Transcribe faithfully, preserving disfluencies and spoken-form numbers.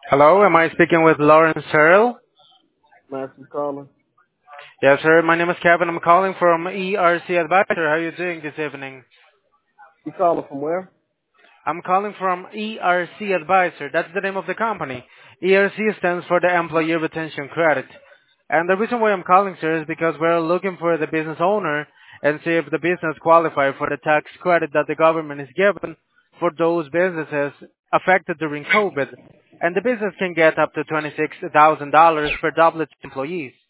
Hello, am I speaking with Lawrence Searle? Master calling. Yes, sir. My name is Kevin. I'm calling from E R C Advisor. How are you doing this evening? You calling from where? I'm calling from E R C Advisor. That's the name of the company. E R C stands for the Employee Retention Credit. And the reason why I'm calling, sir, is because we're looking for the business owner and see if the business qualify for the tax credit that the government is given for those businesses affected during COVID. And the business can get up to twenty-six thousand dollars per double its employees.